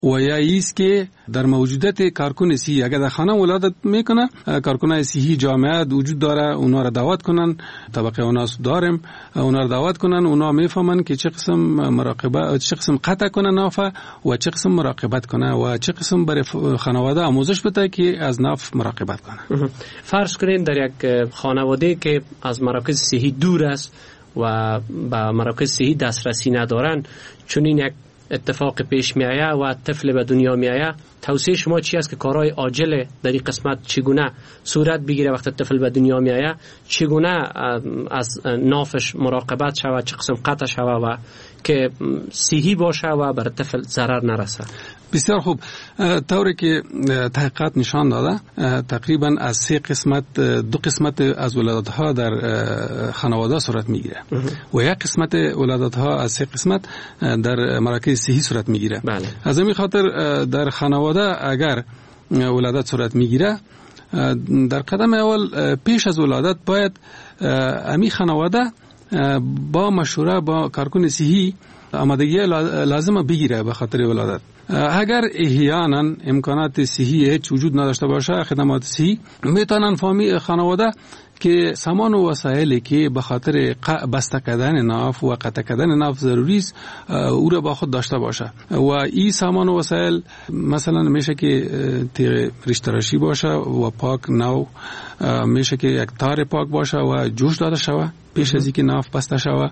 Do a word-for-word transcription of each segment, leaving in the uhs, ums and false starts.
و یا ایست که در موجودیت کارکن صحی اگر در خانه ولادت میکنه، کارکنای صحی جامعه وجود داره، اونا را دعوت کنن، طبقه اوناس داریم، اونا را دعوت کنن، اونا میفهمن که چه قسم مراقبه، چه قسم قطع کنه نافه و چه قسم مراقبت کنه و چه قسم برای خانواده آموزش بده که از ناف مراقبت کنه. فرض کنین در یک خانواده که از مراکز صحی دور است و با مراکز صحی دسترسی ندارن، چون این یک اتفاق پیش می آید و طفل به دنیا می آید، توصیه شما چی است که کارهای عاجل در این قسمت چگونه صورت بگیره وقت طفل به دنیا می آید؟ چگونه از نافش مراقبت شود، چه قسم قطع شود و که صحی باشه و بر طفل ضرر نرسه؟ بسیار خوب. طوری که تحقیقات نشان داده تقریبا از سه قسمت دو قسمت از ولادت‌ها در خانواده صورت میگیره و یک قسمت ولادت‌ها از سه قسمت در مراکز صحی صورت میگیره. بله. از همین خاطر در خانواده اگر ولادت صورت میگیره، در قدم اول پیش از ولادت باید امی خانواده با مشوره با کارکن صحی آمادگی لازم بگیره به خاطر ولادت. اگر احیانا امکانات صحی هیچ وجود نداشته باشه، خدمات صحی میتونن فامیل خانواده که سامان و وسایلی که به خاطر بسته کردن ناف و قطع کردن ناف ضروری است او را با خود داشته باشه و این سامان و وسایل مثلا میشه که تیغ ریشتراشی باشه و پاک نو، میشه که یک تار پاک باشه و جوش داده شوه پیش از اینکه ناف بسته شوه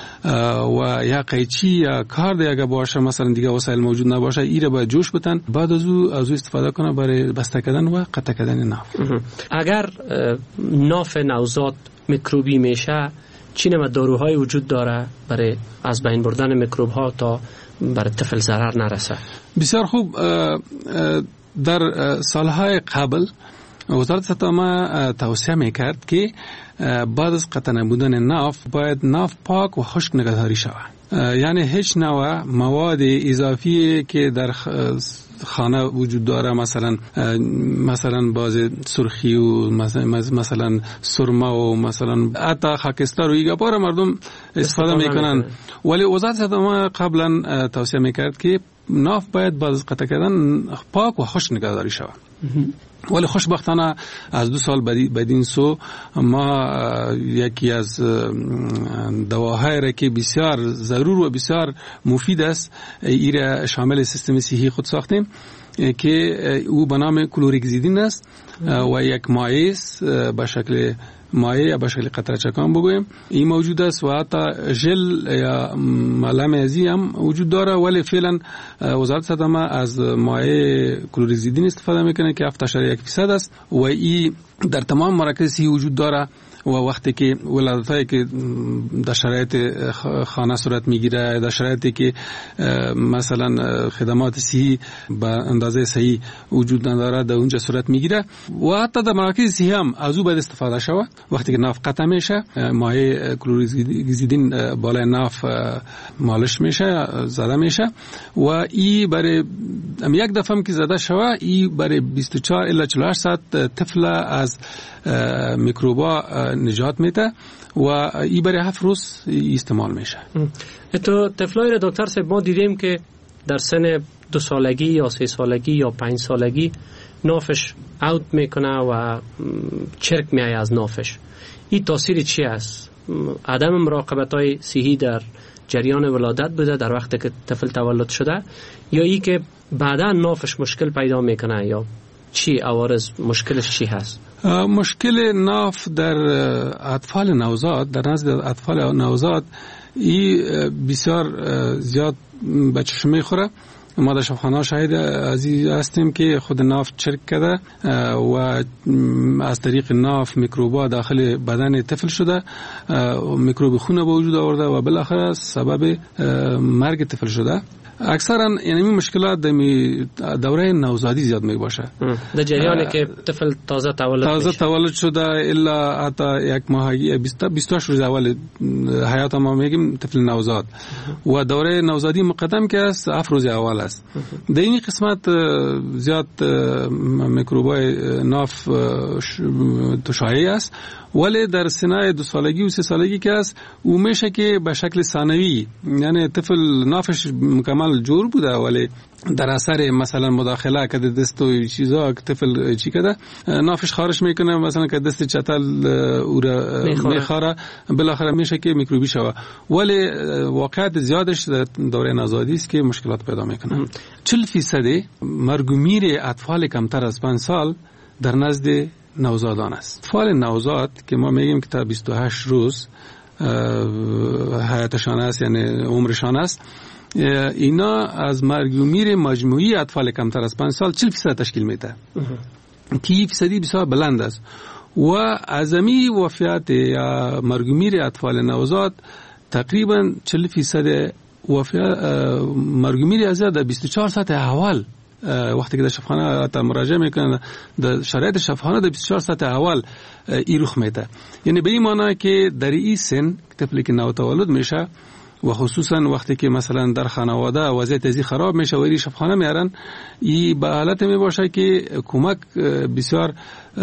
و یا قیچی یا کار دیگه باشه، مثلا دیگه وسایل موجود نباشه، ایره باید جوش بتن، بعد از او از او استفاده کنه برای بسته کردن و قطع کردن ناف. اگر ناف نوزاد میکروبی میشه، چی نوع داروهای وجود داره برای از بین بردن میکروب ها تا برای طفل ضرر نرسه؟ بسیار خوب. در سالهای قبل وزارت صحت توصیه میکرد که بعد از قطع نبودن ناف باید ناف پاک و خشک نگهداری شود، یعنی هیچ نوع مواد اضافی که در خانه وجود داره، مثلا مثلا باز سرخی و مثلا مثلا سرمه و مثلا حتی خاکستر و ایگا بار مردم استفاده میکنن، ولی وزارت صحت قبلا توصیه میکرد که ناف باید بعد از قطع کردن پاک و خشک نگهداری شود. ولی خوشبختانه از دو سال بدین سو ما یکی از دواهایی را که بسیار ضرور و بسیار مفید است ایره شامل سیستم صحی خود ساختیم که او به نام کلوریگزیدین است و یک مایع است به شکل مایع یا به شکل قطره چکان بگویم این موجود است و حتی ژل یا ملم ازی هم وجود داره، ولی فعلا وزارت صحت از مایع کلوریگزیدین استفاده میکنه که هفت اشاریه یک فیصد است و این در تمام مراکز صحی وجود داره و وقتی که ولادتایی که در شرایط خانه صورت میگیره، در شرایطی که مثلا خدمات صحی به اندازه صحیح وجود نداره در اونجا صورت میگیره و حتی در مراکز صحی هم از او باید استفاده شود. وقتی که ناف قطع میشه مایع کلوریگزیدین بالای ناف مالش میشه، زده میشه و این برای یک دفعه هم که زده شود این برای بیست و چهار الی چهل و هشت ساعت طفل از میکروبا نجات میده و این برای هفت روز استعمال میشه. تو طفلای دکتر صاحب ما دیدیم که در سن دو سالگی یا سه سالگی یا پنج سالگی نافش اوت میکنه و چرک میایه از نافش. این تاثیر چی است؟ عدم مراقبت های صحی در جریان ولادت بوده در وقتی که طفل تولد شده یا ای که بعدا نافش مشکل پیدا میکنه یا چی عوارض مشکلش چی هست؟ مشکل ناف در اطفال نوزاد، در نزد اطفال نوزاد ای بسیار زیاد به چشم میخوره. ما در شفاخانه شاهد عزیز هستیم که خود ناف چرک کرده و از طریق ناف میکروبا داخل بدن طفل شده، میکروب خون به وجود آورده و بالاخره سبب مرگ طفل شده. اکثرا یعنی مشکلات در دوره نوزادی زیاد می باشه، در جریانی که طفل تازه تولد تازه میشه. تولد شده الا حتی یک ماهگی بیست و هشت روز اول حیات ما میگیم طفل نوزاد و دوره نوزادی مقدم که است هفت روز اول است. در این قسمت زیاد میکروبای ناف شایع است، ولی در سنای دو سالگی و سه سالگی که است او میشه که به شکل ثانوی، یعنی طفل نافش مکمل کمال جور بوده، ولی در اثر مثلا مداخله که دست و چیزا که طفل چی کده نافش خارج میکنه، مثلا که دست چتل او را میخوره، بالاخره میشه که میکروبی شوه. ولی واقعیت زیادش در دوره نوزادی است که مشکلات پیدا میکنه. چهل فیصد مرگ و میر اطفال کمتر از پنج سال در نزد نوزادان است. اطفال نوزاد که ما میگیم که تا بیست و هشت روز حیاتشان است، یعنی عمرشان است، اینا از مرگ و میر مجموعی اطفال کمتر از پنج سال چهل فیصد تشکیل میده که فیصدی بسیار بلند است. و اعظمی وفیات یا مرگ و میر اطفال نوزاد تقریبا چهل فیصد وفیات مرگ و میر از در بیست و چهار ساعت اول وقتی که در شفاخانه تا مراجعه میکنن در شرایط شفاخانه در بیست و چهار ساعت اول ای رخ میده. یعنی به این معنی که در این سن طفلی که نوتولد میشه و خصوصا وقتی که مثلا در خانواده وضعیت ازی خراب میشه و ای شفاخانه میارن، ای به حالت می باشه که کمک بسیار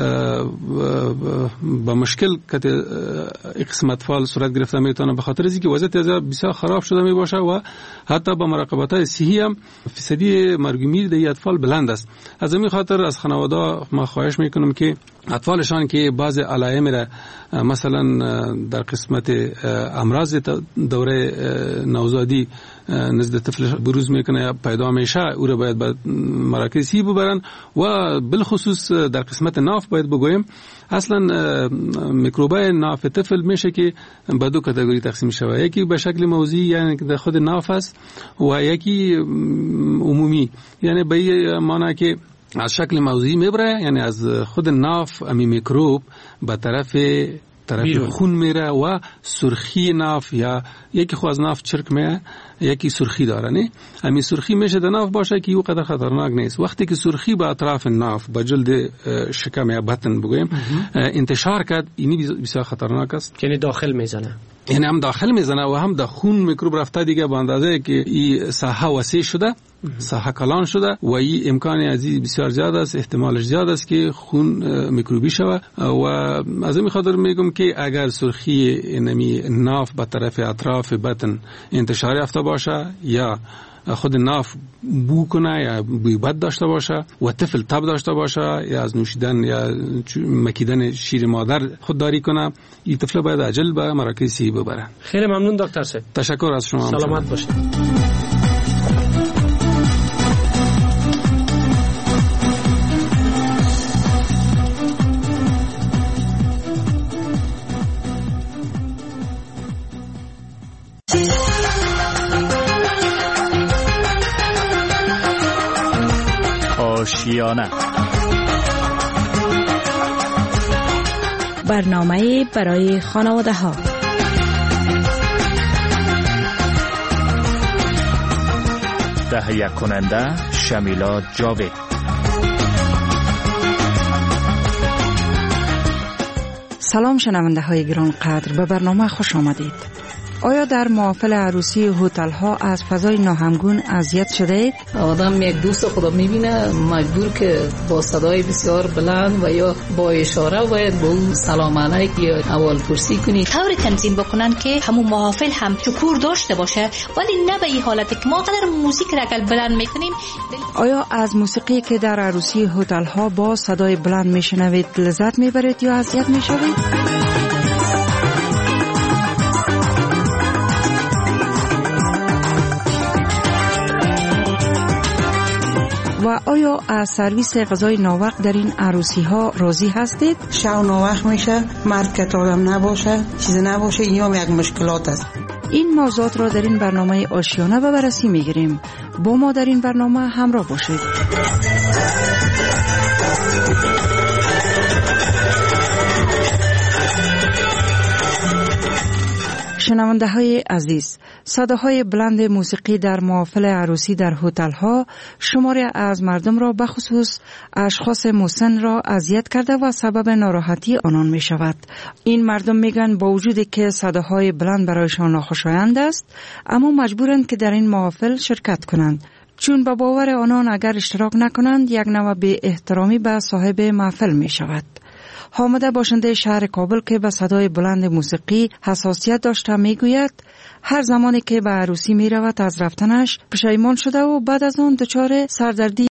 با مشکل که قسم اطفال صورت گرفته میتونه، به خاطر اینکه وضعیت ازی بسیار خراب شده می باشه و حتی با مراقبت صحی هم فیصدی مرگ و میر در اطفال بلند است. از همین خاطر از خانواده ما خواهش میکنم که اطفالشان که بعض علائم را مثلا در قسمت امراض دوره نوزادی نزد طفل بروز میکنه یا پیدا میشه، او را باید به مراکز صحی ببرن و بالخصوص در قسمت ناف باید بگویم اصلا میکروبای ناف طفل میشه که به دو کاتگوری تقسیم شده، یکی به شکل موضعی یعنی در خود ناف است و یکی عمومی، یعنی به این معنی که از شکل موضعی میبره، یعنی از خود ناف امی میکروب به طرف طرف بیرون خون میره و سرخی ناف یا یکی خو از ناف چرک میه، یکی سرخی داره. نه امی سرخی میشه در ناف باشه که او قدر خطرناک نیست. وقتی که سرخی به اطراف ناف به جلد شکم یا بطن بگویم انتشار کرد، اینی بسیار خطرناک است، یعنی داخل میزنه، یعنی هم داخل میزنه و هم در خون میکروب رفته دیگه، به اندازه که این ساحه وسیع شده، ساحه کلان شده و این امکان ازی بسیار زیاد است، احتمالش زیاد است که خون میکروبی شود. و از این خاطر میگم که اگر سرخی نمی ناف به طرف اطراف بطن انتشار یافته باشه یا خود ناف بو کنه یا بوی بد داشته باشه و طفل تب داشته باشه یا از نوشیدن یا مکیدن شیر مادر خودداری کنه، این طفل باید عجل به مراکز صحی ببره. خیلی ممنون دکتر صاحب. تشکر از شما. سلامت باشید. آشیانه، برنامه برای خانواده ها. تهیه کننده شمیلا جاوید. سلام شنونده های گران قدر، به برنامه خوش آمدید. آیا در محافل عروسی هتل ها از فضای ناهمگون اذیت شده اید؟ آدم یک دوست خدا میبینه مجبور که با صدای بسیار بلند و یا با اشاره باید با اون سلام علیک یا اول پرسی کنی، طوری تنظیم بکنن که همون محافل هم شکور داشته باشه، ولی نه به این حالت که ما قدر موزیک را اگر بلند میکنیم. آیا از موسیقی که در عروسی هتل ها با صدای بلند میشنوید لذت میبرید یا اذیت میشوید؟ و آیا از سرویس غذای ناوقت در این عروسی ها راضی هستید؟ شو ناوقت میشه، مرد که آدم نباشه، چیز نباشه، این هم یک مشکلات است. این موضوعات را در این برنامه آشیانه به بررسی میگیریم. با ما در این برنامه همراه باشید. شنونده های عزیز، صداهای بلند موسیقی در محافل عروسی در هتل ها شماری از مردم را بخصوص اشخاص مسن را اذیت کرده و سبب ناراحتی آنان می شود. این مردم میگن با وجودی که صداهای بلند برایشان ناخوشایند است، اما مجبورند که در این محافل شرکت کنند، چون با باور آنان اگر اشتراک نکنند یک نوع بی احترامی به صاحب محفل می شود. حامده باشنده شهر کابل که به صدای بلند موسیقی حساسیت داشته میگوید هر زمانی که به عروسی می رود از رفتنش پشیمان شده و بعد از آن دچار سردردی